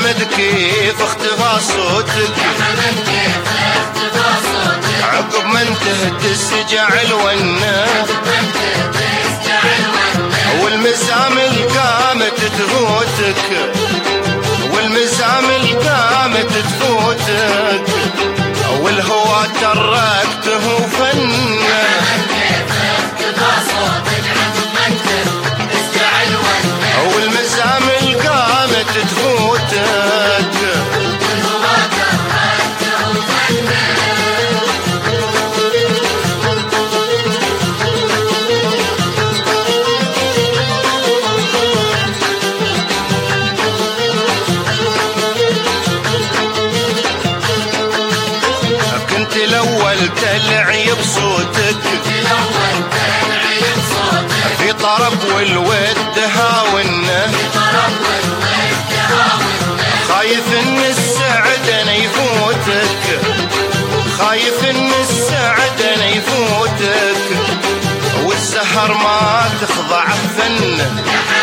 حمد كيف اختفى صوتك، عقب ما انتهت السجع الونه والمزامل قامت تفوتك، والمزامل قامت تفوتك، والهوى تركته فنه والمزامل قامت تفوتك. كنت الأول تلعي بصوتك في طرب والود هاونه، خايف ان السعد انا يفوتك، خايف ان السعد انا يفوتك، والسهر ما تخضع فنه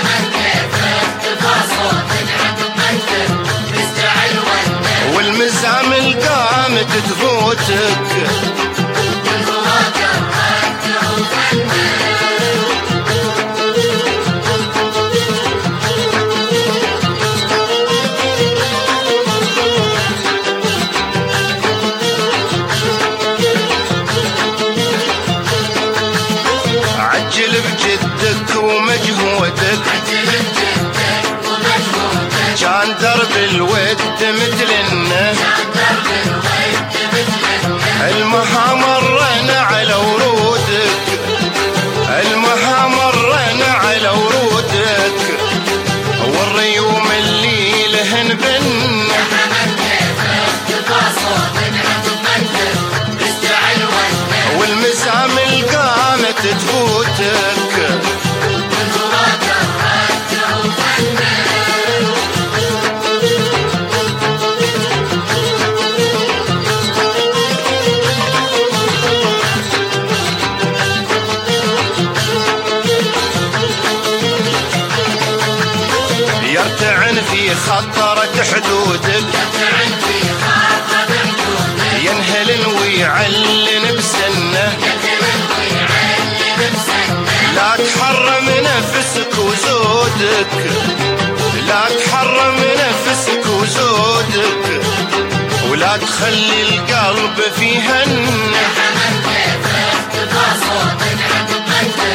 والمزامل قامت تفوتك. عجل بجدك ومجهودك، كان درب الود مثلنا، المها مرنا على ورودك، المها مرنا على ورودك، والريوم اللي لهن بنا والمزامل قامت تفوتك. يرتعن في خطرة حدودك، ينهلن ويعلن بسنه، لا تحرم نفسك وزودك، لا تحرم نفسك وزودك، ولا تخلي القلب فيهن